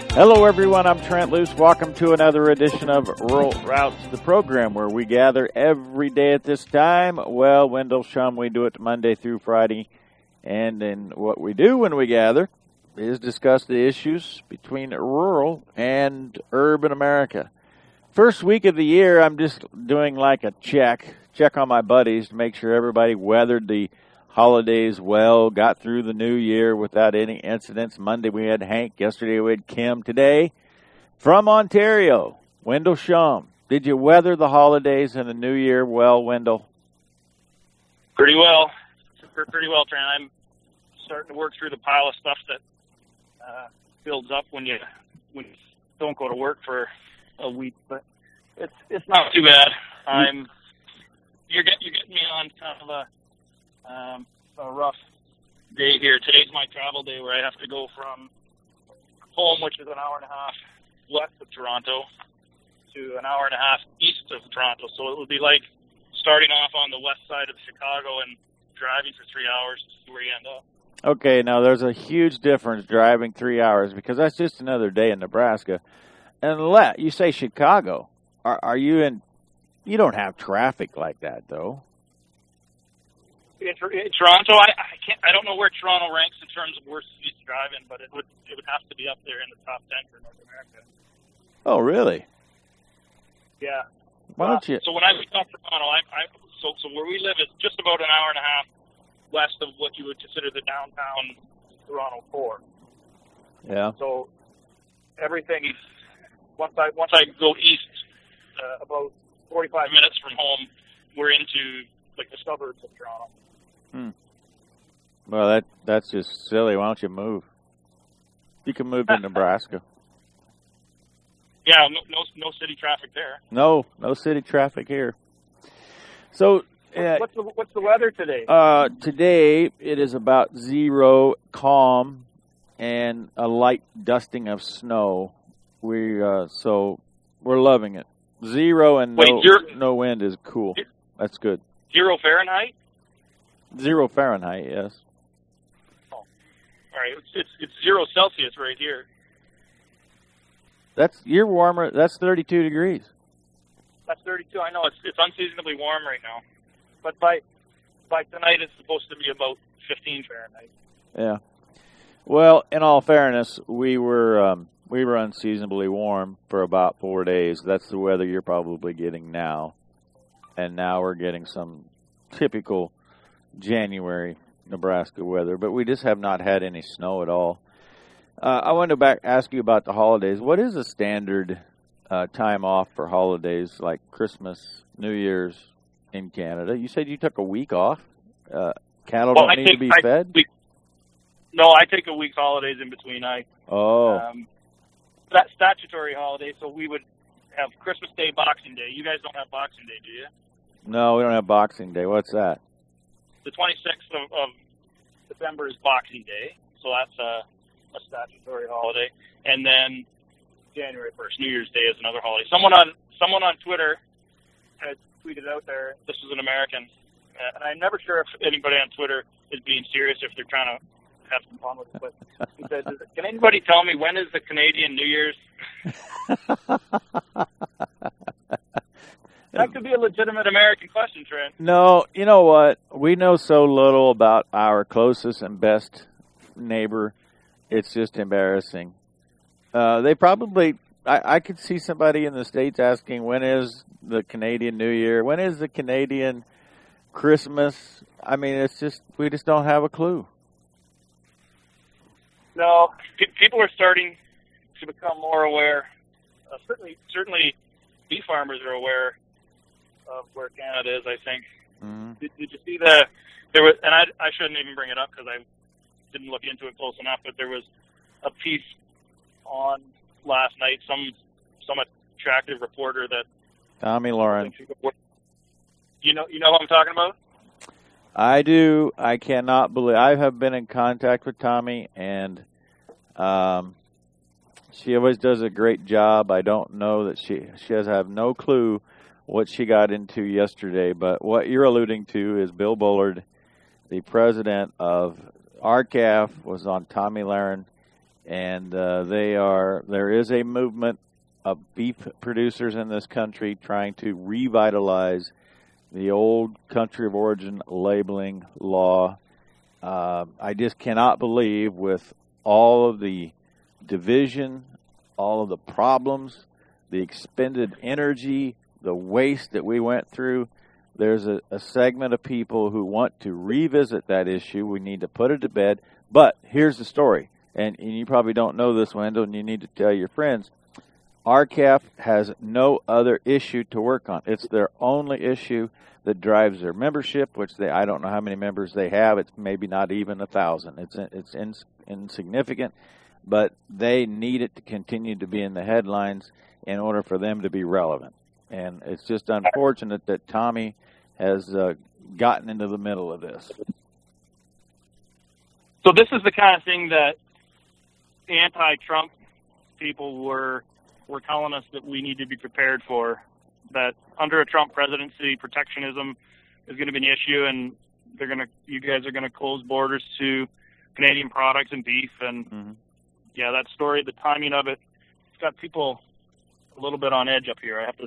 Hello, everyone. I'm Trent Luce. Welcome to another edition of Rural Routes, the program where we gather every day at this time. Well, Wendell Shum, we do it Monday through Friday. And then what we do when we gather is discuss the issues between rural and urban America. First week of the year, I'm just doing like a check on my buddies to make sure everybody weathered the holidays well, got through the new year without any incidents. Monday we had Hank. Yesterday we had Kim. Today, from Ontario, Wendell Shum. Did you weather the holidays and the new year well, Wendell? Pretty well. Pretty well, Trent. I'm starting to work through the pile of stuff that builds up when you don't go to work for a week, but it's not too bad. You're getting me on kind of a rough day here. Today's my travel day where I have to go from home, which is an hour and a half west of Toronto, to an hour and a half east of Toronto. So it would be like starting off on the west side of Chicago and driving for 3 hours to see where you end up. Okay, now there's a huge difference driving 3 hours because that's just another day in Nebraska. And you say Chicago. Are you in? You don't have traffic like that, though. In Toronto, I don't know where Toronto ranks in terms of worst cities to drive in, but it would have to be up there in the top 10 for North America. Oh, really? Yeah. Why don't you? So when I was in Toronto, so where we live is just about an hour and a half west of what you would consider the downtown Toronto core. Yeah. So everything, once I go east about 45 minutes from home, we're into like the suburbs of Toronto. Well, that's just silly. Why don't you move? You can move to Nebraska. Yeah, no city traffic there. No city traffic here. So, what's the weather today? Today it is about 0, calm, and a light dusting of snow. So we're loving it. 0 and no wind is cool. That's good. 0 Fahrenheit? 0 Fahrenheit, yes. Oh, all right. It's 0 Celsius right here. You're warmer. That's 32 degrees. That's 32. I know it's unseasonably warm right now, but by tonight it's supposed to be about 15 Fahrenheit. Yeah. Well, in all fairness, we were unseasonably warm for about 4 days. That's the weather you're probably getting now. And now we're getting some typical January Nebraska weather, but we just have not had any snow at all. I wanted to ask you about the holidays. What is the standard time off for holidays like Christmas, New Year's in Canada? You said you took a week off. Cattle don't need to be fed? No, I take a week's holidays in between. That's statutory holiday, so we would have Christmas Day, Boxing Day. You guys don't have Boxing Day, do you? No, we don't have Boxing Day. What's that? The 26th of December is Boxing Day, so that's a statutory holiday. And then January 1st, New Year's Day, is another holiday. Someone on Twitter had tweeted out there, this is an American, and I'm never sure if anybody on Twitter is being serious, if they're trying to have some fun with it, but he said, can anybody tell me when is the Canadian New Year's? That could be a legitimate American question, Trent. No, you know what? We know so little about our closest and best neighbor. It's just embarrassing. They probably, I could see somebody in the States asking, when is the Canadian New Year? When is the Canadian Christmas? I mean, we just don't have a clue. No, people are starting to become more aware. Certainly, beef farmers are aware of where Canada is, I think. Mm-hmm. Did you see there was, and I shouldn't even bring it up because I didn't look into it close enough, but there was a piece on last night, some attractive reporter that Tommy Lauren. You know what I'm talking about? I do. I cannot believe. I have been in contact with Tommy, and she always does a great job. I don't know that she has have no clue what she got into yesterday, but what you're alluding to is Bill Bullard, the president of RCAF, was on Tommy Lauren, And there is a movement of beef producers in this country trying to revitalize the old country of origin labeling law. I just cannot believe, with all of the division, all of the problems, the expended energy, the waste that we went through, there's a segment of people who want to revisit that issue. We need to put it to bed. But here's the story, and you probably don't know this, Wendell, and you need to tell your friends. RCAF has no other issue to work on. It's their only issue that drives their membership, which I don't know how many members they have. It's maybe not even 1,000. It's insignificant, but they need it to continue to be in the headlines in order for them to be relevant. And it's just unfortunate that Tommy has gotten into the middle of this. So this is the kind of thing that anti-Trump people were telling us that we need to be prepared for, that under a Trump presidency, protectionism is going to be an issue, and you guys are going to close borders to Canadian products and beef. And yeah, that story, the timing of it, it's got people a little bit on edge up here, I have to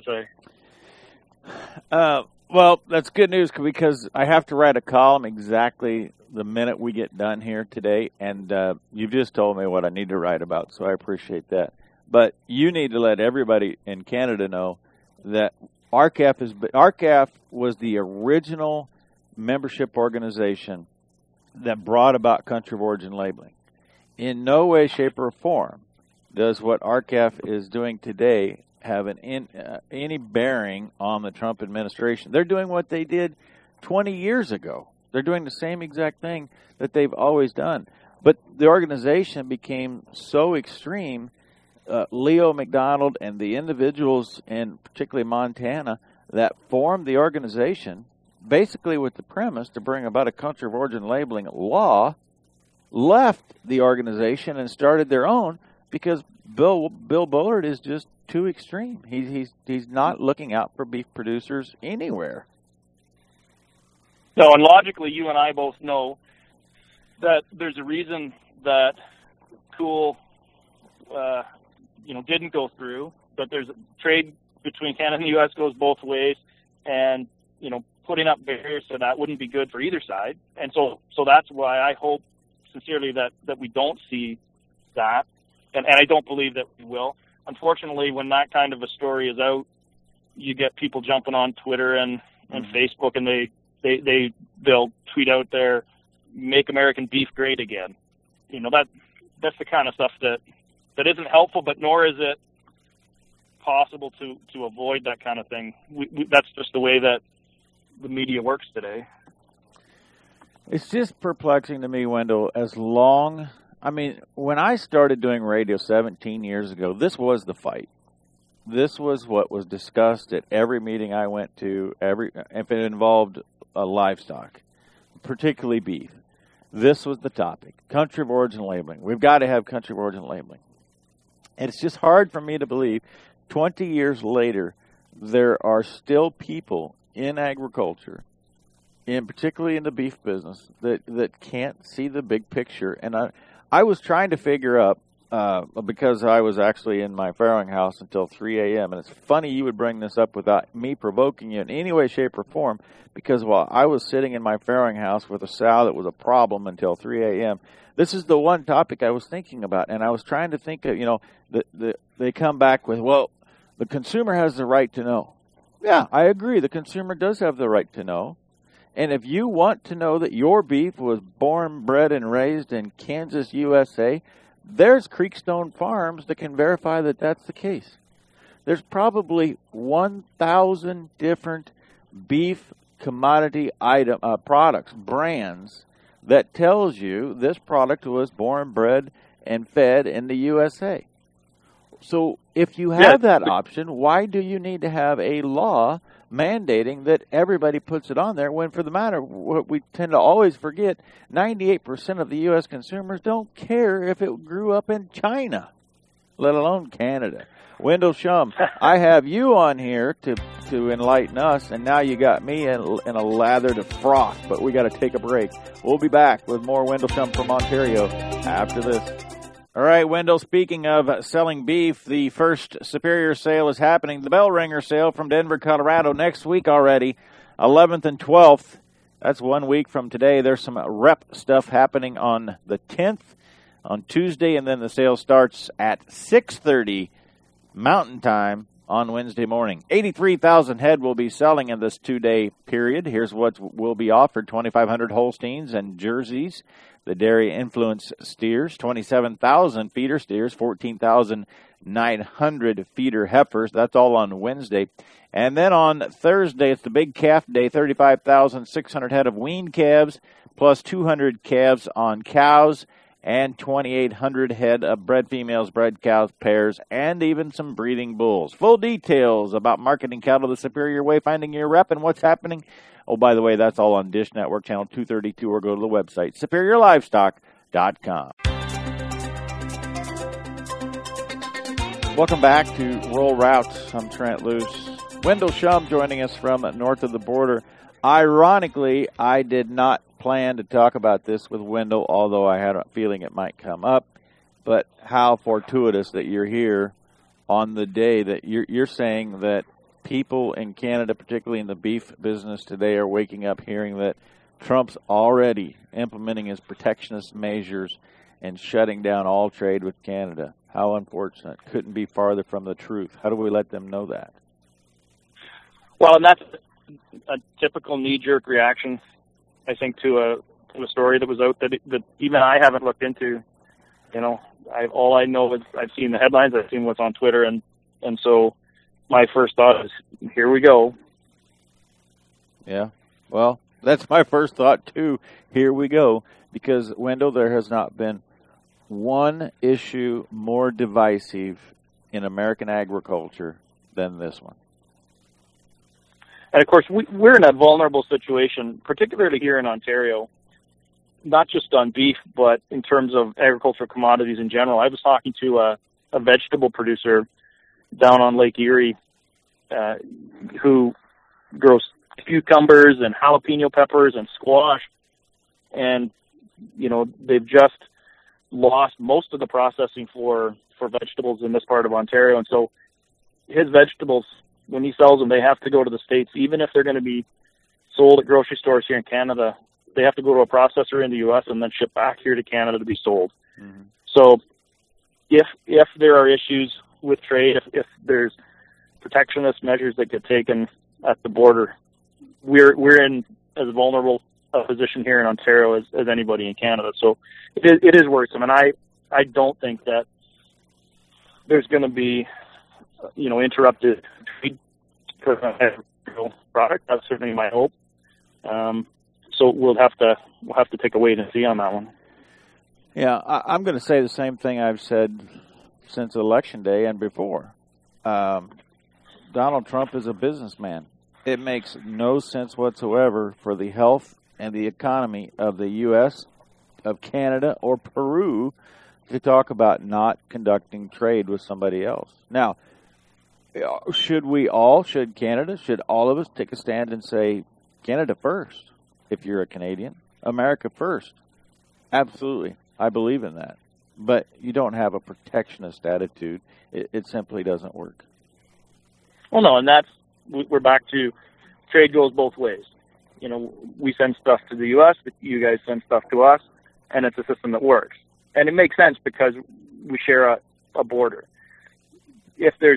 say. Well, that's good news, because I have to write a column exactly the minute we get done here today, and you've just told me what I need to write about, so I appreciate that. But you need to let everybody in Canada know that RCAF was the original membership organization that brought about country of origin labeling. In no way, shape, or form does what RCAF is doing today have any bearing on the Trump administration. They're doing what they did 20 years ago. They're doing the same exact thing that they've always done. But the organization became so extreme. Leo McDonald and the individuals in particularly Montana that formed the organization basically with the premise to bring about a country of origin labeling law left the organization and started their own because Bill Bullard is just too extreme. He's not looking out for beef producers anywhere. No, and logically, you and I both know that there's a reason that Cool didn't go through, but there's trade between Canada and the U.S. goes both ways, and, putting up barriers to that wouldn't be good for either side. And so that's why I hope sincerely that we don't see that, and I don't believe that we will. Unfortunately, when that kind of a story is out, you get people jumping on Twitter and Facebook, and they'll tweet out their "Make American Beef Great Again." That's the kind of stuff that isn't helpful, but nor is it possible to avoid that kind of thing. That's just the way that the media works today. It's just perplexing to me, Wendell, when I started doing radio 17 years ago, this was the fight. This was what was discussed at every meeting I went to, if it involved livestock, particularly beef. This was the topic, country of origin labeling. We've got to have country of origin labeling. And it's just hard for me to believe 20 years later, there are still people in agriculture, particularly in the beef business, that can't see the big picture. And I was trying to figure out, because I was actually in my farrowing house until 3 a.m., and it's funny you would bring this up without me provoking you in any way, shape, or form, because while I was sitting in my farrowing house with a sow that was a problem until 3 a.m., this is the one topic I was thinking about, and I was trying to think of, they come back with, well, the consumer has the right to know. Yeah, I agree. The consumer does have the right to know. And if you want to know that your beef was born, bred, and raised in Kansas, USA, there's Creekstone Farms that can verify that that's the case. There's probably 1,000 different beef commodity products, brands, that tells you this product was born, bred, and fed in the USA. So if you have that option, why do you need to have a law mandating that everybody puts it on there when, for the matter, what we tend to always forget, 98% of the U.S. consumers don't care if it grew up in China, let alone Canada. Wendell Shum, I have you on here to enlighten us, and now you got me in a lather to froth, but we got to take a break. We'll be back with more Wendell Shum from Ontario after this. All right, Wendell, speaking of selling beef, the first Superior sale is happening, the Bell Ringer sale from Denver, Colorado, next week already, 11th and 12th. That's 1 week from today. There's some rep stuff happening on the 10th, on Tuesday, and then the sale starts at 6:30 Mountain Time on Wednesday morning. 83,000 head will be selling in this 2-day period. Here's what will be offered: 2,500 Holsteins and Jerseys, the dairy influence steers, 27,000 feeder steers, 14,900 feeder heifers. That's all on Wednesday. And then on Thursday, it's the big calf day, 35,600 head of weaned calves, plus 200 calves on cows, and 2,800 head of bred females, bred cows, pairs, and even some breeding bulls. Full details about marketing cattle the Superior way, finding your rep, and what's happening. Oh, by the way, that's all on Dish Network, channel 232, or go to the website, SuperiorLivestock.com. Welcome back to Rural Routes. I'm Trent Loos. Wendell Shum joining us from north of the border. Ironically, I did not plan to talk about this with Wendell, although I had a feeling it might come up. But how fortuitous that you're here on the day that you're saying that people in Canada, particularly in the beef business today, are waking up hearing that Trump's already implementing his protectionist measures and shutting down all trade with Canada. How unfortunate. Couldn't be farther from the truth. How do we let them know that? Well, and that's a typical knee-jerk reaction, I think, to a story that was out that even I haven't looked into. You know, all I know is I've seen the headlines, I've seen what's on Twitter, and so my first thought is, here we go. Yeah, well, that's my first thought, too. Here we go. Because, Wendell, there has not been one issue more divisive in American agriculture than this one. And, of course, we're in a vulnerable situation, particularly here in Ontario, not just on beef, but in terms of agricultural commodities in general. I was talking to a vegetable producer down on Lake Erie who grows cucumbers and jalapeno peppers and squash. And, you know, they've just lost most of the processing for vegetables in this part of Ontario. And so his vegetables, when he sells them, they have to go to the States. Even if they're going to be sold at grocery stores here in Canada, they have to go to a processor in the U.S. and then ship back here to Canada to be sold. Mm-hmm. So if there are issues with trade, if there's protectionist measures that get taken at the border, we're in as vulnerable a position here in Ontario as anybody in Canada. So it is worrisome, and I don't think that there's going to be interrupted trade for the product. That's certainly my hope. So we'll have to take a wait and see on that one. Yeah, I'm going to say the same thing I've said since Election Day and before. Donald Trump is a businessman. It makes no sense whatsoever for the health and the economy of the U.S., of Canada, or Peru to talk about not conducting trade with somebody else. Now, should Canada, should all of us take a stand and say, Canada first, if you're a Canadian, America first? Absolutely. I believe in that. But you don't have a protectionist attitude. It simply doesn't work. Well, no, and we're back to trade goes both ways. You know, we send stuff to the U.S., you guys send stuff to us, and it's a system that works. And it makes sense because we share a border. If there's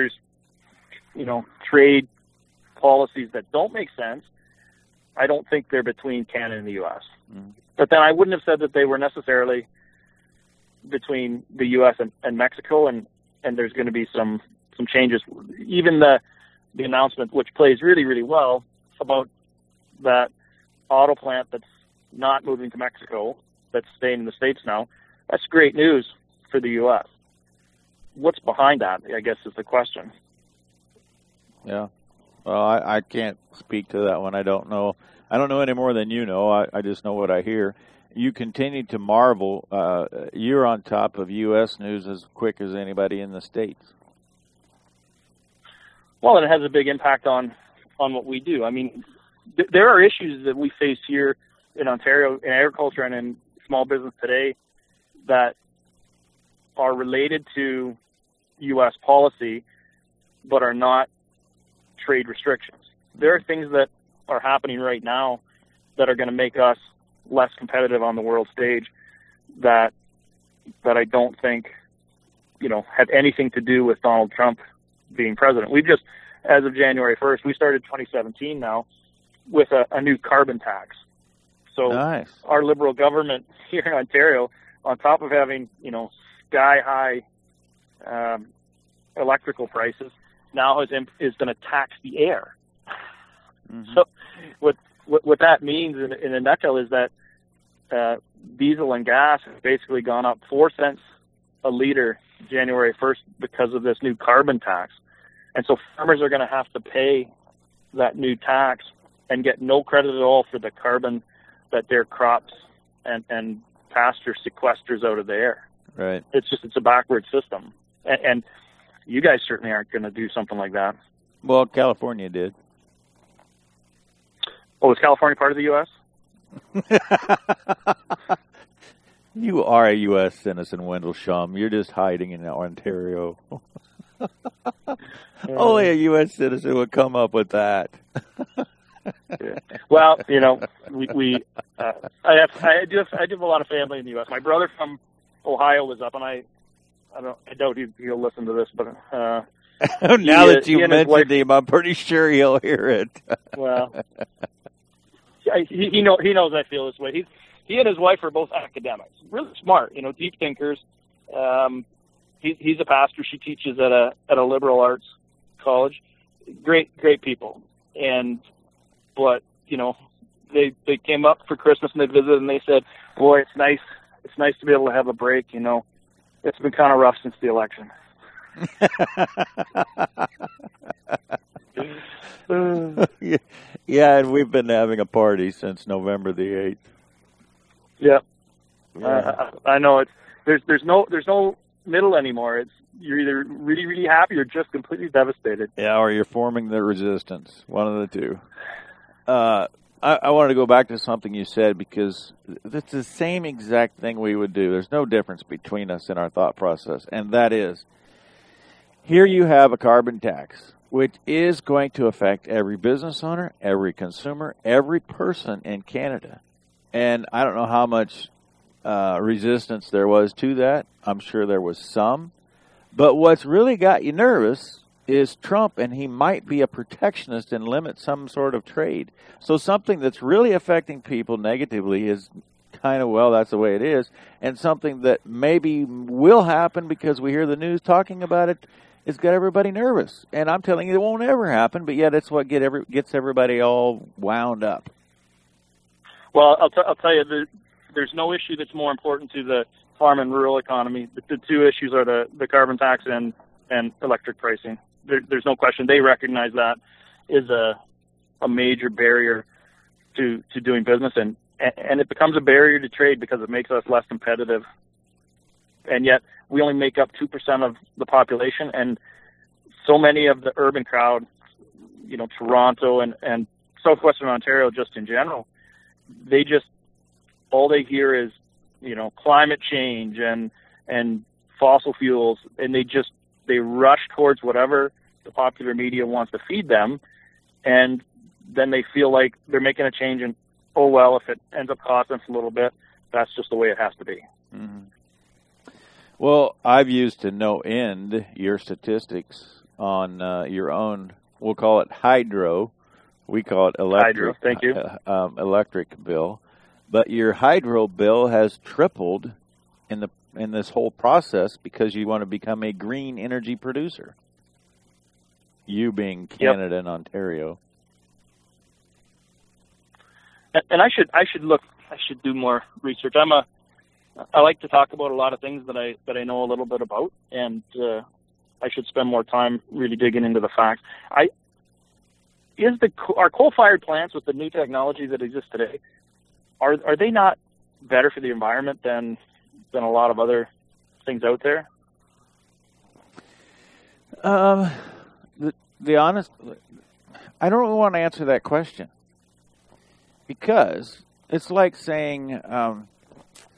trade policies that don't make sense, I don't think they're between Canada and the U.S. Mm-hmm. But then I wouldn't have said that they were necessarily between the U.S. and Mexico, and there's going to be some changes. Even the announcement, which plays really, really well, about that auto plant that's not moving to Mexico, that's staying in the States now, that's great news for the U.S. What's behind that, I guess, is the question. Yeah. Well, I can't speak to that one. I don't know. I don't know any more than you know. I just know what I hear. You continue to marvel. You're on top of U.S. news as quick as anybody in the States. Well, and it has a big impact on what we do. I mean, there are issues that we face here in Ontario in agriculture and in small business today that are related to U.S. policy, but are not trade restrictions. There are things that are happening right now that are going to make us less competitive on the world stage that I don't think, had anything to do with Donald Trump being president. We've just, as of January 1st, we started 2017 now with a new carbon tax. So nice. Our Liberal government here in Ontario, on top of having, sky-high electrical prices, now is going to tax the air. Mm-hmm. So what that means in a nutshell is that diesel and gas has basically gone up 4 cents a liter January 1st because of this new carbon tax. And so farmers are going to have to pay that new tax and get no credit at all for the carbon that their crops and pasture sequesters out of the air. Right. It's a backward system. And you guys certainly aren't going to do something like that. Well, California did. Oh, is California part of the U.S.? You are a U.S. citizen, Wendell Shum. You're just hiding in Ontario. Only a U.S. citizen would come up with that. Yeah. Well, I do have a lot of family in the U.S. My brother from Ohio was up, and I doubt he'll listen to this, but now that you mentioned him, I'm pretty sure he'll hear it. Well, he knows I feel this way. He and his wife are both academics, really smart, deep thinkers. He's a pastor. She teaches at a liberal arts college. Great people. But they came up for Christmas and they visited and they said, "Boy, it's nice to be able to have a break. It's been kind of rough since the election." Yeah, and we've been having a party since November the 8th. Yeah. I know there's no middle anymore. You're either really, really happy or just completely devastated. Yeah, or you're forming the resistance. One of the two. I wanted to go back to something you said because it's the same exact thing we would do. There's no difference between us in our thought process, and that is, here you have a carbon tax, which is going to affect every business owner, every consumer, every person in Canada. And I don't know how much resistance there was to that. I'm sure there was some. But what's really got you nervous is Trump, and he might be a protectionist and limit some sort of trade. So something that's really affecting people negatively is kind of, well, that's the way it is. And something that maybe will happen because we hear the news talking about it, it's got everybody nervous. And I'm telling you, it won't ever happen, but yet it's what gets everybody all wound up. Well, I'll tell you, there's no issue that's more important to the farm and rural economy. The two issues are the carbon tax and electric pricing. There's no question. They recognize that is a major barrier to doing business, and it becomes a barrier to trade because it makes us less competitive. And yet we only make up 2% of the population, and so many of the urban crowd, Toronto and southwestern Ontario just in general, all they hear is, climate change and fossil fuels, and they rush towards whatever the popular media wants to feed them, and then they feel like they're making a change, and oh well, if it ends up costing us a little bit, that's just the way it has to be. Mm-hmm. Well, I've used to no end your statistics on your own, we'll call it hydro, we call it electric. Hydro, thank you. Electric bill. But your hydro bill has tripled in this whole process because you want to become a green energy producer. You being Canada and Ontario. And I should do more research. I like to talk about a lot of things that I know a little bit about, and I should spend more time really digging into the facts. Are coal-fired plants with the new technology that exists today, are they not better for the environment than a lot of other things out there? The honest, I don't really want to answer that question because it's like saying,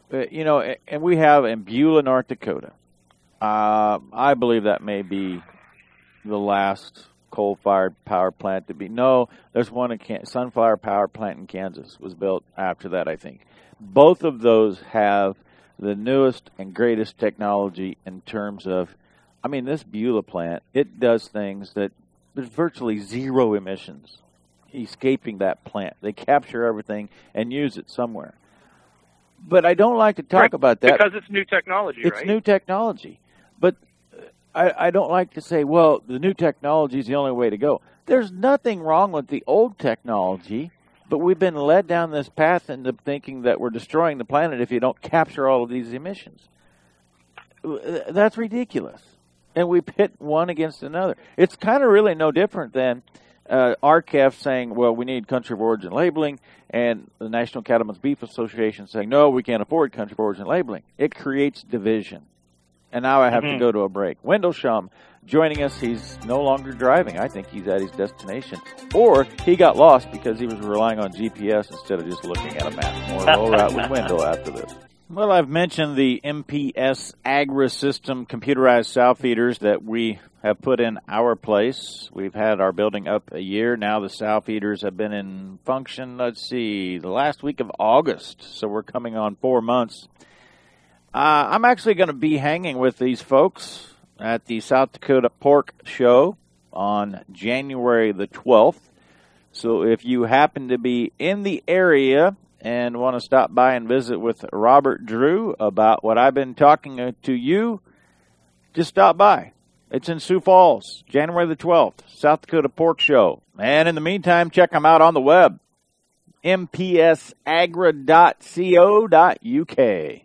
and we have in Beulah, North Dakota. I believe that may be the last coal-fired power plant to be. No, there's one in Sunflower Power Plant in Kansas was built after that, I think. Both of those have the newest and greatest technology in terms of, this Beulah plant, it does things that there's virtually zero emissions escaping that plant. They capture everything and use it somewhere. But I don't like to talk about that. Because it's new technology, right? It's new technology. But I don't like to say, well, the new technology is the only way to go. There's nothing wrong with the old technology, but we've been led down this path into thinking that we're destroying the planet if you don't capture all of these emissions. That's ridiculous. And we pit one against another. It's kind of really no different than RCAF saying, well, we need country of origin labeling, and the National Cattlemen's Beef Association saying, no, we can't afford country of origin labeling. It creates division. And now I have to go to a break. Wendell Shum joining us. He's no longer driving. I think he's at his destination. Or he got lost because he was relying on GPS instead of just looking at a map. More Roll Route with Wendell after this. Well, I've mentioned the MPS Agri-System computerized sow feeders that we have put in our place. We've had our building up a year. Now the sow feeders have been in function, the last week of August. So we're coming on 4 months. I'm actually going to be hanging with these folks at the South Dakota Pork Show on January the 12th. So if you happen to be in the area and want to stop by and visit with Robert Drew about what I've been talking to you, just stop by. It's in Sioux Falls, January the 12th, South Dakota Pork Show. And in the meantime, check them out on the web, mpsagra.co.uk.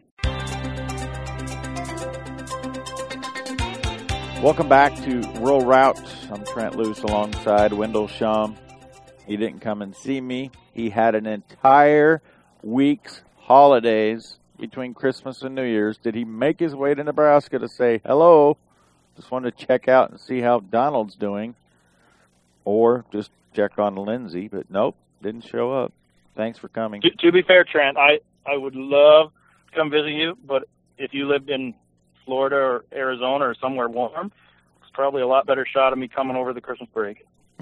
Welcome back to Rural Route. I'm Trent Luce alongside Wendell Shum. He didn't come and see me. He had an entire week's holidays between Christmas and New Year's. Did he make his way to Nebraska to say hello? Just wanted to check out and see how Donald's doing. Or just check on Lindsay, but nope, didn't show up. Thanks for coming. To be fair, Trent, I would love to come visit you, but if you lived in Florida or Arizona or somewhere warm, it's probably a lot better shot of me coming over the Christmas break.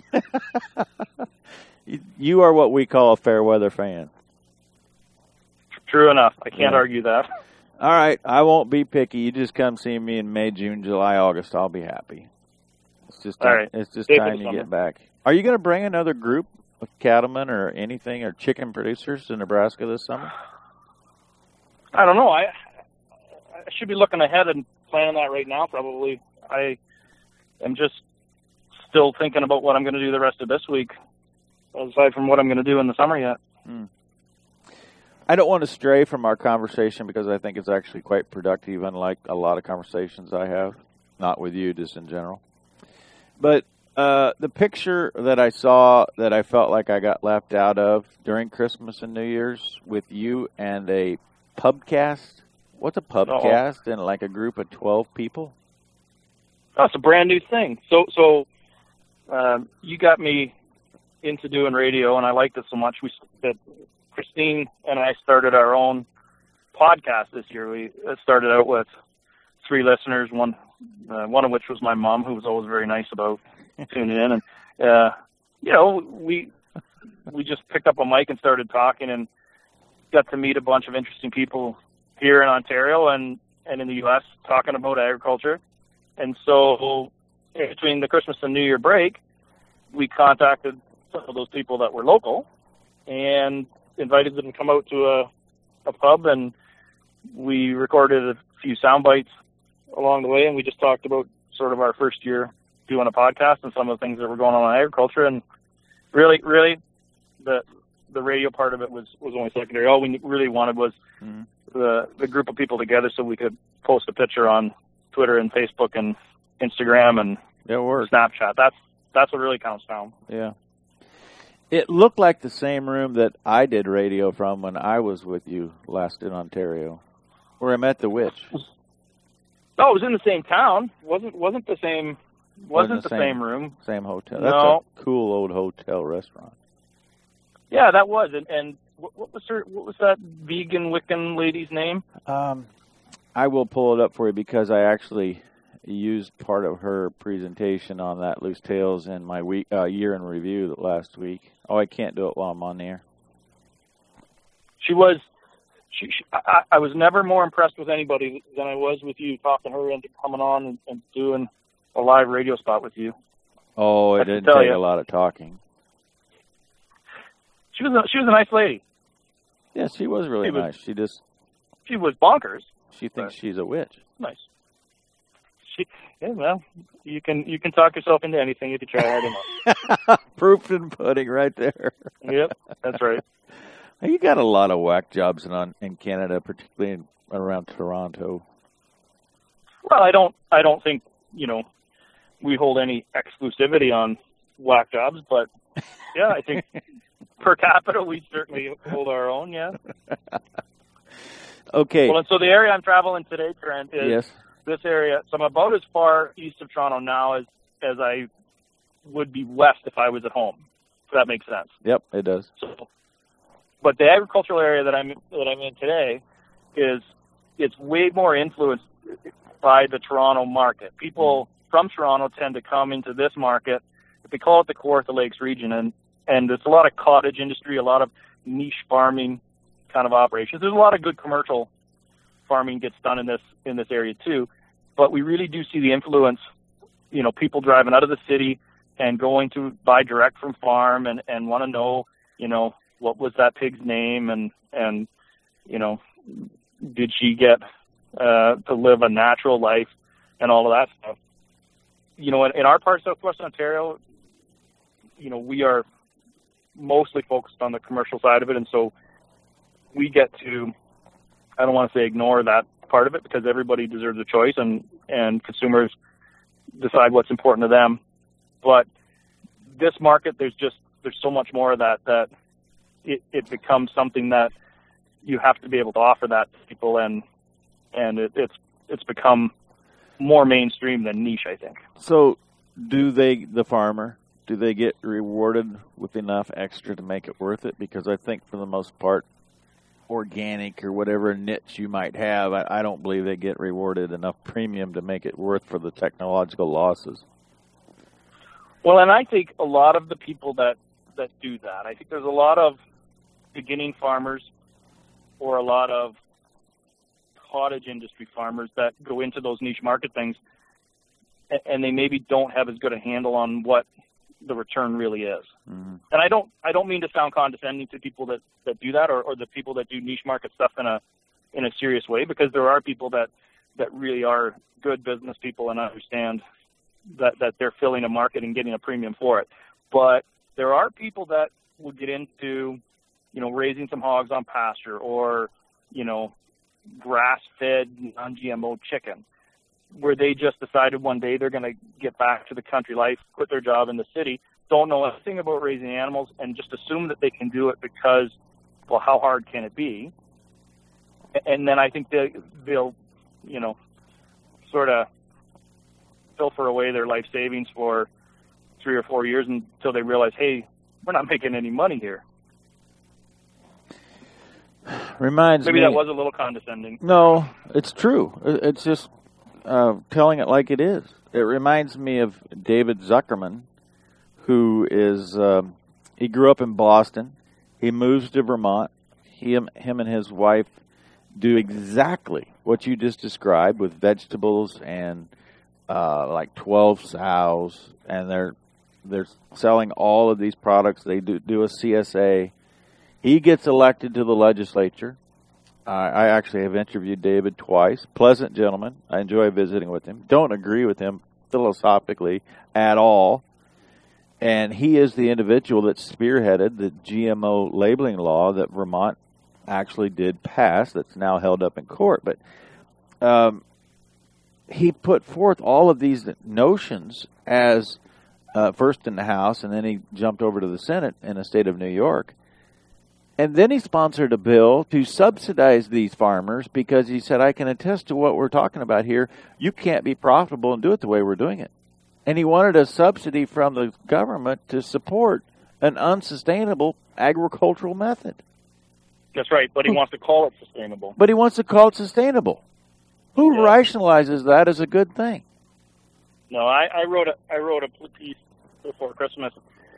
You are what we call a fair weather fan. True enough. I can't argue that. All right. I won't be picky. You just come see me in May, June, July, August. I'll be happy. It's just time, all right. It's just time to get back. Are you going to bring another group of cattlemen or anything or chicken producers to Nebraska this summer? I don't know. I should be looking ahead and planning that right now, probably. I am just still thinking about what I'm going to do the rest of this week, aside from what I'm going to do in the summer yet. I don't want to stray from our conversation because I think it's actually quite productive, unlike a lot of conversations I have, not with you, just in general. But the picture that I saw that I felt like I got left out of during Christmas and New Year's with you and a pubcast. What's a pubcast in like a group of 12 people? Oh, it's a brand new thing. So you got me into doing radio, and I liked it so much that Christine and I started our own podcast this year. We started out with 3 listeners, one of which was my mom, who was always very nice about tuning in. And, we just picked up a mic and started talking and got to meet a bunch of interesting people here in Ontario and in the U.S. talking about agriculture. And so between the Christmas and New Year break, we contacted some of those people that were local and invited them to come out to a pub, and we recorded a few sound bites along the way, and we just talked about sort of our first year doing a podcast and some of the things that were going on in agriculture. And really, the radio part of it was only secondary. All we really wanted was the group of people together so we could post a picture on Twitter and Facebook and Instagram and Snapchat. That's what really counts down. Yeah. It looked like the same room that I did radio from when I was with you last in Ontario, where I met the witch. No, it was in the same town. Wasn't the same. Wasn't the same room. Same hotel. That's a cool old hotel restaurant. Yeah, that was, and What was that vegan Wiccan lady's name? I will pull it up for you because I actually used part of her presentation on that Loose Tales in my year in review last week. Oh, I can't do it while I'm on the air. I was never more impressed with anybody than I was with you, talking her into coming on and doing a live radio spot with you. Oh, it didn't take a lot of talking. She was a nice lady. Yeah, she was really nice. She was bonkers. She thinks she's a witch. Nice. Well, you can talk yourself into anything if you try hard enough. Proof and pudding right there. Yep, that's right. You got a lot of whack jobs in Canada, particularly around Toronto. Well, I don't think we hold any exclusivity on whack jobs, but yeah, I think per capita we certainly hold our own. Yeah. Okay. Well, and so the area I'm traveling today, Trent, is this area. So I'm about as far east of Toronto now as I would be west if I was at home. If that makes sense. Yep, it does. So, but the agricultural area that I'm in today it's way more influenced by the Toronto market. People from Toronto tend to come into this market. They call it the Kawartha Lakes region, and there's a lot of cottage industry, a lot of niche farming kind of operations. There's a lot of good commercial farming gets done in this area too, but we really do see the influence. People driving out of the city and going to buy direct from farm and want to know, what was that pig's name and did she get to live a natural life and all of that stuff. In our part of Southwestern Ontario, we are mostly focused on the commercial side of it, and so we get to, I don't want to say ignore that part of it because everybody deserves a choice and consumers decide what's important to them. But this market, there's so much more of that it becomes something that you have to be able to offer that to people, and it's become more mainstream than niche, I think. So the farmer, do they get rewarded with enough extra to make it worth it? Because I think for the most part, organic or whatever niche you might have, I don't believe they get rewarded enough premium to make it worth for the technological losses. Well, and I think a lot of the people that do that, I think there's a lot of beginning farmers or a lot of cottage industry farmers that go into those niche market things and they maybe don't have as good a handle on what the return really is. Mm-hmm. And I don't mean to sound condescending to people that do that or the people that do niche market stuff in a serious way, because there are people that really are good business people and understand that they're filling a market and getting a premium for it. But there are people that would get into, raising some hogs on pasture or, grass-fed non-GMO chicken, where they just decided one day they're going to get back to the country life, quit their job in the city, don't know anything about raising animals, and just assume that they can do it because, well, how hard can it be? And then I think they'll sort of pilfer away their life savings for 3 or 4 years until they realize, hey, we're not making any money here. Reminds Maybe me. That was a little condescending. No, it's true. It's just telling it like it is. It reminds me of David Zuckerman, who is, he grew up in Boston. He moves to Vermont. Him and his wife do exactly what you just described with vegetables and like 12 sows, and they're selling all of these products. They do a CSA. He gets elected to the legislature. I actually have interviewed David twice. Pleasant gentleman. I enjoy visiting with him. Don't agree with him philosophically at all. And he is the individual that spearheaded the GMO labeling law that Vermont actually did pass, that's now held up in court. But he put forth all of these notions as first in the House, and then he jumped over to the Senate in the state of New York. And then he sponsored a bill to subsidize these farmers because he said, I can attest to what we're talking about here. You can't be profitable and do it the way we're doing it. And he wanted a subsidy from the government to support an unsustainable agricultural method. That's right, but he wants to call it sustainable. But he wants to call it sustainable. Who rationalizes that as a good thing? No, I wrote a piece before Christmas,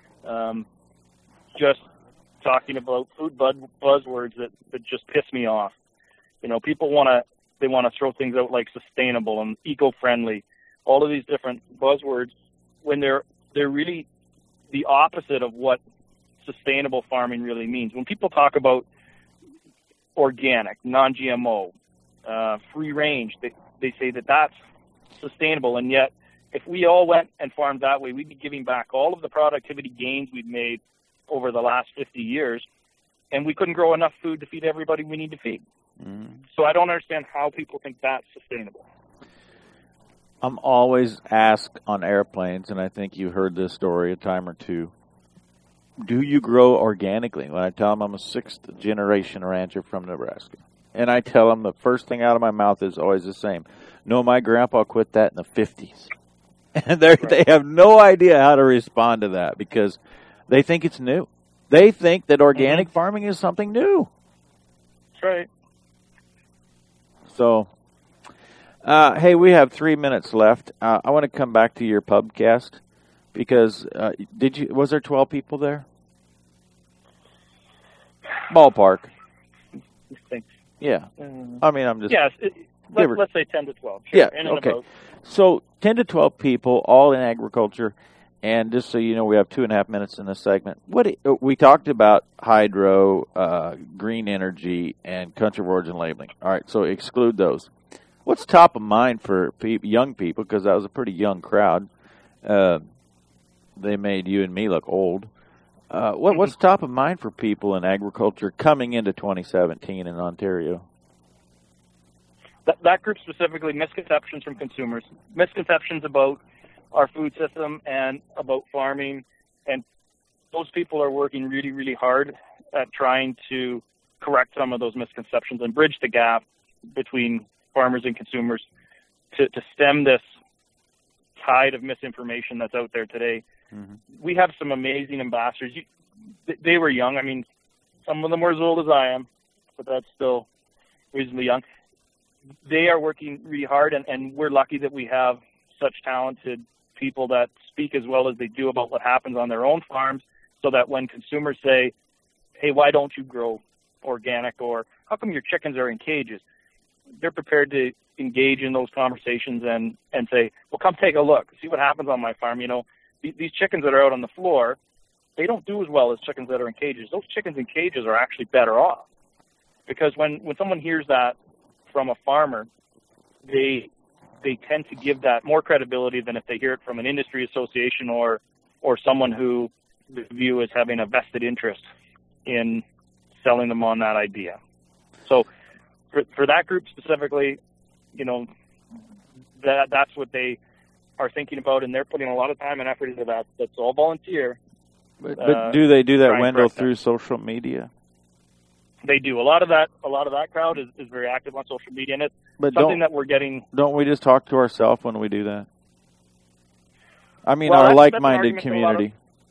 just talking about food buzzwords that just piss me off. You know, people want to throw things out like sustainable and eco-friendly, all of these different buzzwords, when they're really the opposite of what sustainable farming really means. When people talk about organic, non-GMO, free range, they say that that's sustainable, and yet if we all went and farmed that way, we'd be giving back all of the productivity gains we've made over the last 50 years, and we couldn't grow enough food to feed everybody we need to feed. So I don't understand how people think that's sustainable. I'm always asked on airplanes, and I think you heard this story a time or two, do you grow organically? When I tell them I'm a sixth-generation rancher from Nebraska. And I tell them the first thing out of my mouth is always the same. No, my grandpa quit that in the 50s. And they have no idea how to respond to that because they think it's new. They think that organic farming is something new. That's right. So, hey, we have 3 minutes left. I want to come back to your pubcast because was there 12 people there? Ballpark. Yeah. I mean, I'm just... Yes, let's say 10 to 12. Sure. Yeah, okay. So 10 to 12 people, all in agriculture, and just so you know, we have 2.5 minutes in this segment. We talked about hydro, green energy, and country of origin labeling. All right, so exclude those. What's top of mind for young people, because that was a pretty young crowd. They made you and me look old. What's top of mind for people in agriculture coming into 2017 in Ontario? That group specifically, misconceptions from consumers, misconceptions about our food system and about farming, and those people are working really, really hard at trying to correct some of those misconceptions and bridge the gap between farmers and consumers to stem this tide of misinformation that's out there today. We have some amazing ambassadors. They were young. I mean, some of them were as old as I am, but that's still reasonably young. They are working really hard, and we're lucky that we have such talented people that speak as well as they do about what happens on their own farms, so that when consumers say, hey, why don't you grow organic, or how come your chickens are in cages, they're prepared to engage in those conversations and say, well, come take a look, see what happens on my farm. You know, these chickens that are out on the floor, they don't do as well as chickens that are in cages. Those chickens in cages are actually better off, because when someone hears that from a farmer, they tend to give that more credibility than if they hear it from an industry association or someone who they view as having a vested interest in selling them on that idea. So for that group specifically, you know, that's what they are thinking about, and they're putting a lot of time and effort into that. That's all volunteer. But do they do that, Wendell, through social media? They do. A lot of that crowd is very active on social media, and it's something that we're getting. Don't we just talk to ourselves when we do that? I mean, our like-minded community.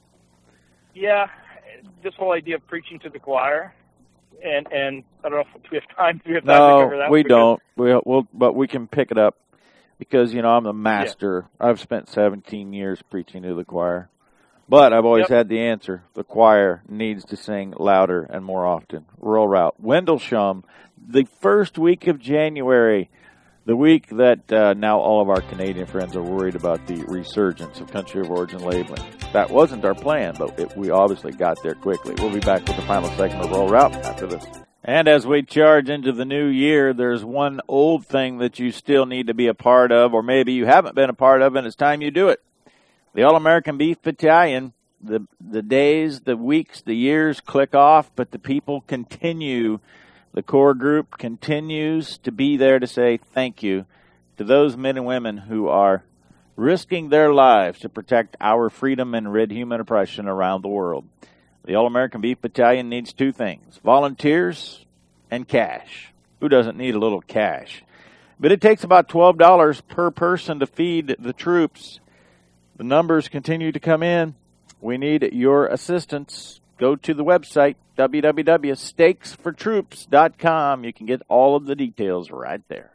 Yeah, this whole idea of preaching to the choir, and I don't know if we have time. To cover that? No, we don't. But we can pick it up because, you know, I'm the master. Yeah. I've spent 17 years preaching to the choir. But I've always had the answer. The choir needs to sing louder and more often. Rural Route. Wendell Shum, the first week of January, the week that now all of our Canadian friends are worried about the resurgence of country of origin labeling. That wasn't our plan, but we obviously got there quickly. We'll be back with the final segment of Rural Route after this. And as we charge into the new year, there's one old thing that you still need to be a part of, or maybe you haven't been a part of, and it's time you do it. The All-American Beef Battalion, the days, the weeks, the years click off, but the people continue. The core group continues to be there to say thank you to those men and women who are risking their lives to protect our freedom and rid human oppression around the world. The All-American Beef Battalion needs two things, volunteers and cash. Who doesn't need a little cash? But it takes about $12 per person to feed the troops. The numbers continue to come in. We need your assistance. go to the website, www.stakesfortroops.com. You can get all of the details right there.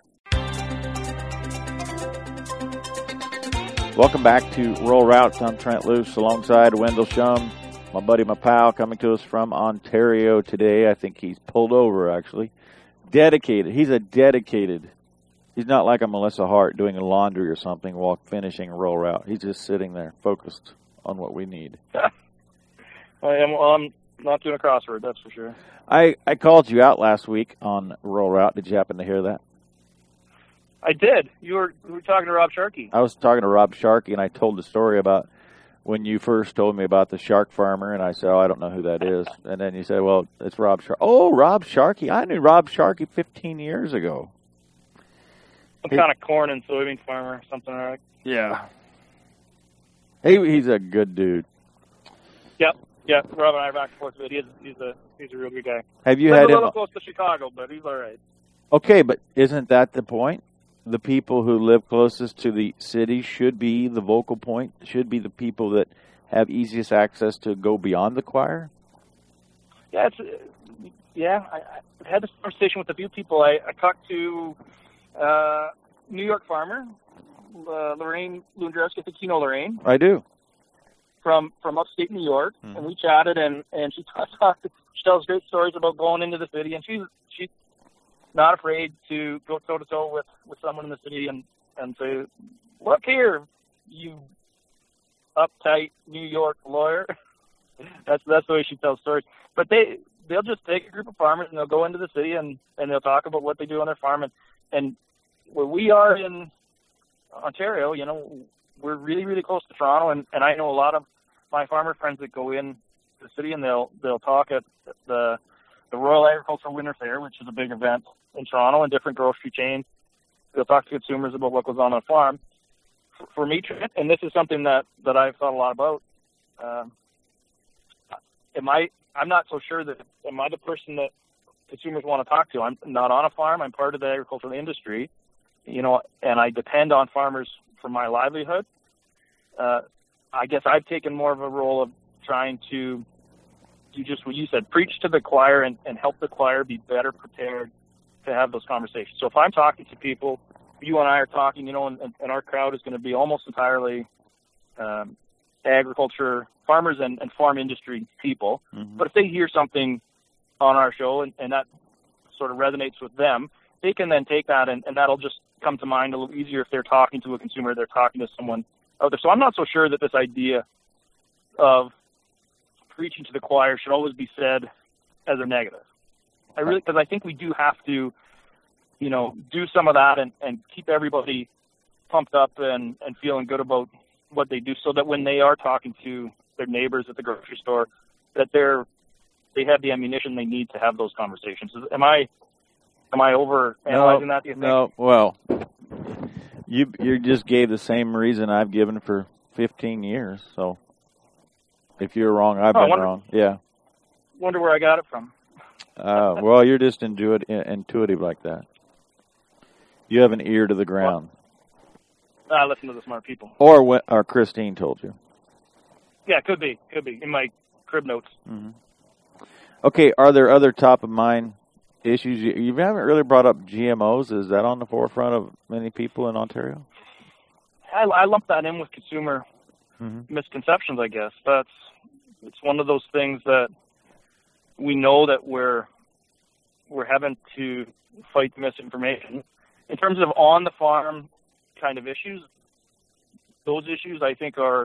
Welcome back to Rural Routes. I'm Trent Loos alongside Wendell Shum, my buddy, my pal, coming to us from Ontario today. I think he's pulled over, actually. Dedicated. He's a dedicated. He's not like a Melissa Hart doing laundry or something while finishing a Rural Route. He's just sitting there focused on what we need. I'm not doing a crossword, that's for sure. I called you out last week on Rural Route. Did you happen to hear that? I did. You were talking to Rob Sharkey. I was talking to Rob Sharkey, and I told the story about when you first told me about the shark farmer, and I said, I don't know who that is. And then you said, well, it's Rob Sharkey. Oh, Rob Sharkey. I knew Rob Sharkey 15 years ago. Some kind of corn and soybean farmer, something like that. Yeah. He's a good dude. Yep. Rob and I are back and forth, but he's a real good guy. Have you had him? A little close to Chicago, but he's all right. Okay, but isn't that the point? The people who live closest to the city should be the vocal point, should be the people that have easiest access to go beyond the choir? Yeah, I had this conversation with a few people. I talked to New York farmer, Lorraine Lundreski. I think you know Lorraine. I do. From upstate New York, and we chatted, and she tells great stories about going into the city, and she's not afraid to go toe-to-toe with someone in the city and say, look here, you uptight New York lawyer. That's the way she tells stories. But they'll just take a group of farmers and they'll go into the city and they'll talk about what they do on their farm. And where we are in Ontario, we're really, really close to Toronto, and I know a lot of my farmer friends that go in to the city and they'll talk at the Royal Agricultural Winter Fair, which is a big event in Toronto, and different grocery chains. They'll talk to consumers about what goes on a farm. For me, and this is something that I've thought a lot about, I'm not so sure that, am I the person that consumers want to talk to? I'm not on a farm. I'm part of the agricultural industry, and I depend on farmers for my livelihood. I guess I've taken more of a role of trying to do just what you said, preach to the choir and help the choir be better prepared to have those conversations. So if I'm talking to people, you and I are talking, and our crowd is going to be almost entirely agriculture, farmers and farm industry people. Mm-hmm. But if they hear something on our show and that sort of resonates with them, they can then take that and that'll just come to mind a little easier if they're talking to a consumer, they're talking to someone out there. So I'm not so sure that this idea of preaching to the choir should always be said as a negative. Because I think we do have to, do some of that and keep everybody pumped up and feeling good about what they do, so that when they are talking to their neighbors at the grocery store, that they have the ammunition they need to have those conversations. Am I over analyzing that? Do you think? No. Well, you just gave the same reason I've given for 15 years. So if you're wrong, I've been wrong. Yeah. Wonder where I got it from. Well, you're just intuitive like that. You have an ear to the ground. I listen to the smart people. Or Christine told you. Yeah, could be in my crib notes. Mm-hmm. Okay, are there other top of mind issues? You haven't really brought up GMOs. Is that on the forefront of many people in Ontario? I lump that in with consumer misconceptions, I guess. It's one of those things that we know that we're having to fight misinformation. In terms of on the farm kind of issues, those issues I think are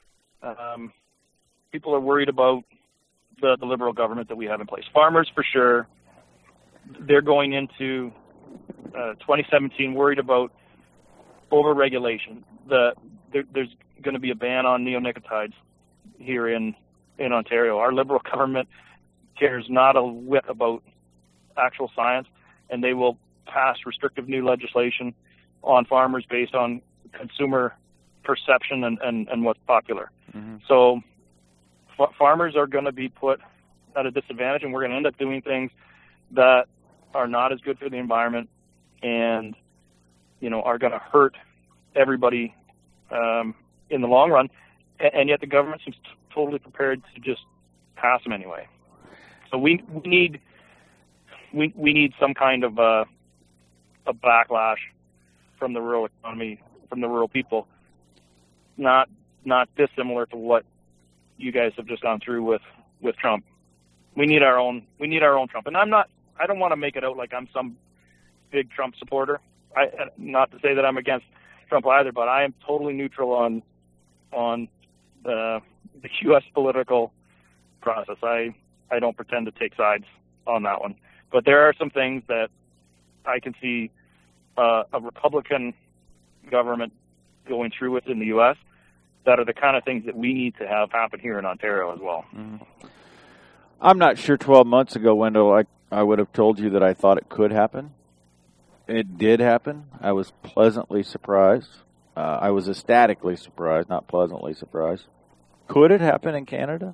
people are worried about the Liberal government that we have in place. Farmers, for sure, they're going into 2017 worried about over-regulation. There's going to be a ban on neonicotinoids here in Ontario. Our Liberal government cares not a whit about actual science, and they will pass restrictive new legislation on farmers based on consumer perception and what's popular. Mm-hmm. So farmers are going to be put at a disadvantage, and we're going to end up doing things that are not as good for the environment and, are going to hurt everybody in the long run. And yet the government seems totally prepared to just pass them anyway. So we need some kind of a backlash from the rural economy, from the rural people, not dissimilar to what you guys have just gone through with Trump. We need our own Trump. And I don't want to make it out like I'm some big Trump supporter. Not to say that I'm against Trump either, but I am totally neutral on the U.S. political process. I don't pretend to take sides on that one. But there are some things that I can see a Republican government going through with in the U.S. that are the kind of things that we need to have happen here in Ontario as well. Mm-hmm. I'm not sure 12 months ago, Wendell, I would have told you that I thought it could happen. It did happen. I was pleasantly surprised. I was ecstatically surprised, not pleasantly surprised. Could it happen in Canada?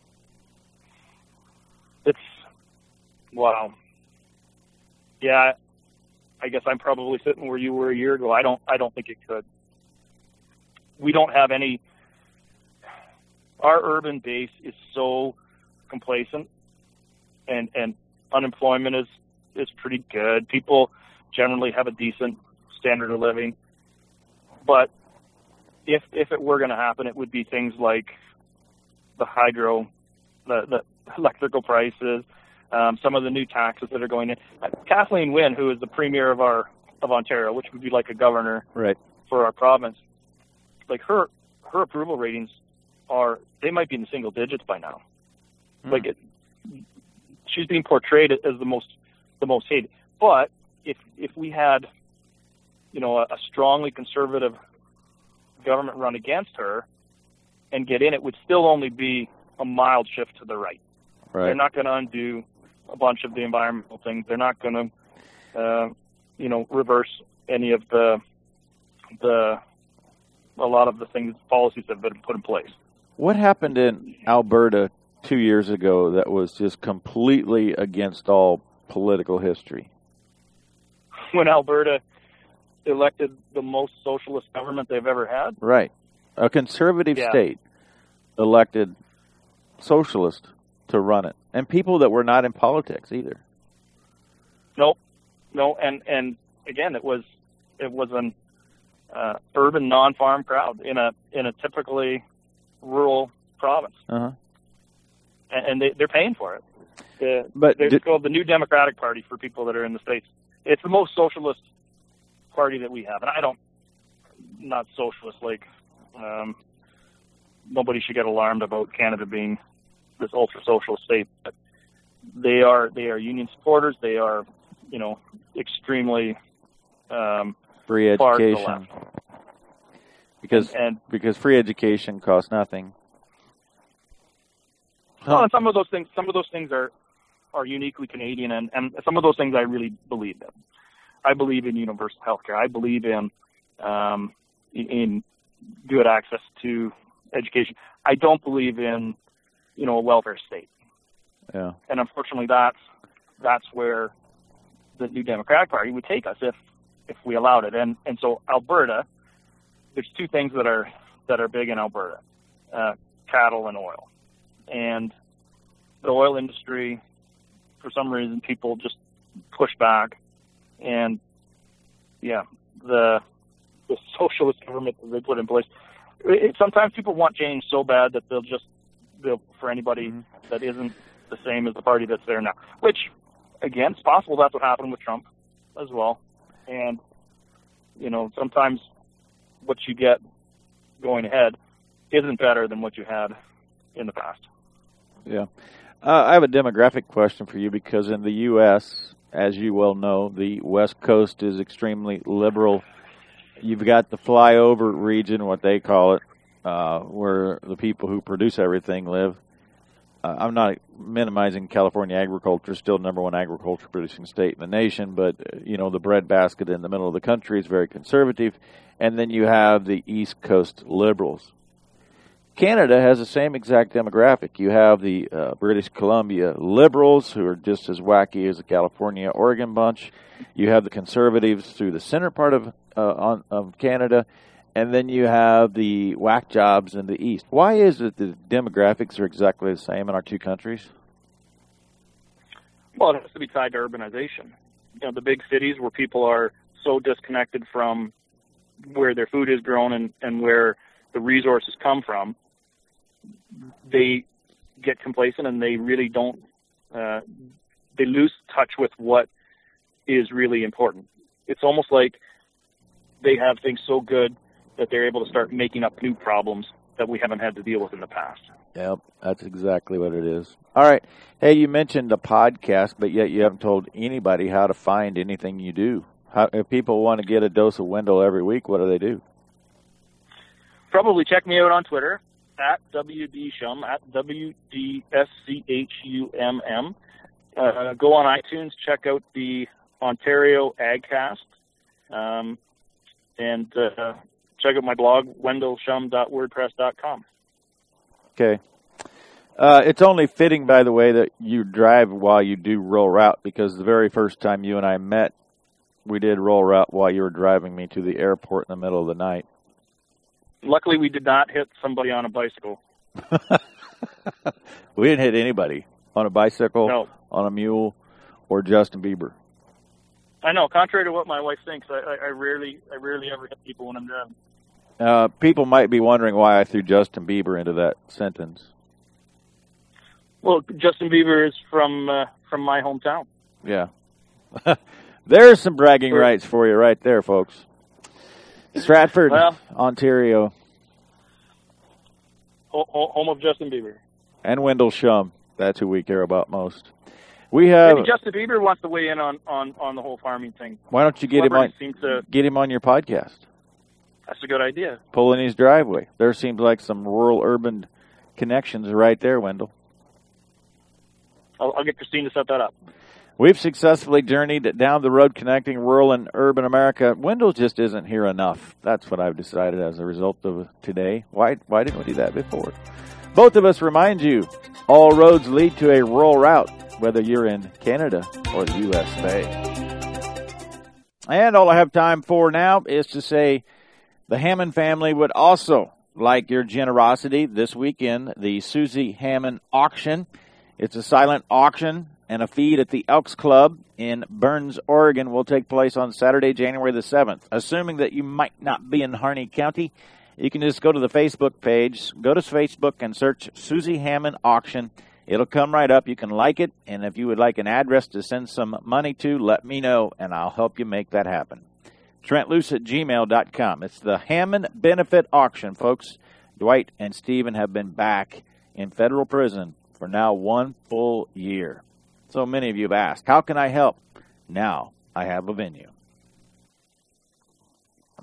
Wow. Yeah, I guess I'm probably sitting where you were a year ago. I don't think it could. We don't have any. Our urban base is so complacent, and unemployment is pretty good. People generally have a decent standard of living. But if it were going to happen, it would be things like the hydro, the electrical prices, some of the new taxes that are going in. Kathleen Wynne, who is the premier of Ontario, which would be like a governor right. for our province, like her approval ratings they might be in the single digits by now. Like she's being portrayed as the most hated. But if we had, a strongly conservative government run against her and get in, it would still only be a mild shift to the right. Right. They're not going to undo a bunch of the environmental things. They're not going to, reverse any of a lot of the policies that have been put in place. What happened in Alberta 2 years ago that was just completely against all political history? When Alberta elected the most socialist government they've ever had? Right. A conservative state elected socialists to run it. And people that were not in politics either. No, and again, it was an urban non-farm crowd in a typically rural province. Uh-huh. And they're paying for it. It's called the New Democratic Party for people that are in the States. It's the most socialist party that we have. And not socialist, like, nobody should get alarmed about Canada being this ultra-socialist state. But they are union supporters. They are, extremely free education. far to the left. Because free education costs nothing. Well, and some of those things are uniquely Canadian, and some of those things I really believe in. I believe in universal health care. I believe in good access to education. I don't believe in, a welfare state. Yeah. And unfortunately, that's where the New Democratic Party would take us if we allowed it. And so Alberta, there's two things that are big in Alberta: cattle and oil. And the oil industry, for some reason, people just push back. And the socialist government that they put in place. Sometimes people want change so bad that they'll for anybody that isn't the same as the party that's there now. Which, again, it's possible that's what happened with Trump as well. And sometimes what you get going ahead isn't better than what you had in the past. Yeah. I have a demographic question for you because in the U.S., as you well know, the West Coast is extremely liberal. You've got the flyover region, what they call it, where the people who produce everything live. I'm not minimizing California agriculture, still number one agriculture producing state in the nation, but, the breadbasket in the middle of the country is very conservative. And then you have the East Coast liberals. Canada has the same exact demographic. You have the British Columbia liberals, who are just as wacky as the California-Oregon bunch. You have the conservatives through the center part of Canada, and then you have the whack jobs in the east. Why is it the demographics are exactly the same in our two countries? Well, it has to be tied to urbanization. The big cities where people are so disconnected from where their food is grown and where the resources come from, they get complacent and they really don't, they lose touch with what is really important. It's almost like they have things so good that they're able to start making up new problems that we haven't had to deal with in the past. Yep, that's exactly what it is. All right. Hey, you mentioned a podcast, but yet you haven't told anybody how to find anything you do. If people want to get a dose of Wendell every week, what do they do? Probably check me out on Twitter, at WDSchum, at WDSCHUMM. Go on iTunes, check out the Ontario AgCast, and check out my blog, wendellschum.wordpress.com. Okay. It's only fitting, by the way, that you drive while you do Rural Route, because the very first time you and I met, we did Rural Route while you were driving me to the airport in the middle of the night. Luckily, we did not hit somebody on a bicycle. We didn't hit anybody on a bicycle, no, on a mule, or Justin Bieber. I know. Contrary to what my wife thinks, I rarely ever hit people when I'm driving. People might be wondering why I threw Justin Bieber into that sentence. Well, Justin Bieber is from my hometown. Yeah. There's some bragging rights for you right there, folks. Stratford, Ontario. Home of Justin Bieber. And Wendell Schum. That's who we care about most. We have. Maybe Justin Bieber wants to weigh in on the whole farming thing. Why don't you get him on your podcast? That's a good idea. Pull in his driveway. There seems like some rural-urban connections right there, Wendell. I'll get Christine to set that up. We've successfully journeyed down the road connecting rural and urban America. Wendell just isn't here enough. That's what I've decided as a result of today. Why didn't we do that before? Both of us remind you, all roads lead to a rural route, whether you're in Canada or the USA. And all I have time for now is to say the Hammond family would also like your generosity this weekend, the Susie Hammond auction. It's a silent auction, and a feed at the Elks Club in Burns, Oregon will take place on Saturday, January the 7th. Assuming that you might not be in Harney County, you can just go to the Facebook page, go to Facebook and search Susie Hammond Auction. It'll come right up. You can like it, and if you would like an address to send some money to, let me know, and I'll help you make that happen. TrentLoose@gmail.com. It's the Hammond Benefit Auction, folks. Dwight and Stephen have been back in federal prison for now 1 full year. So many of you have asked, how can I help? Now I have a venue.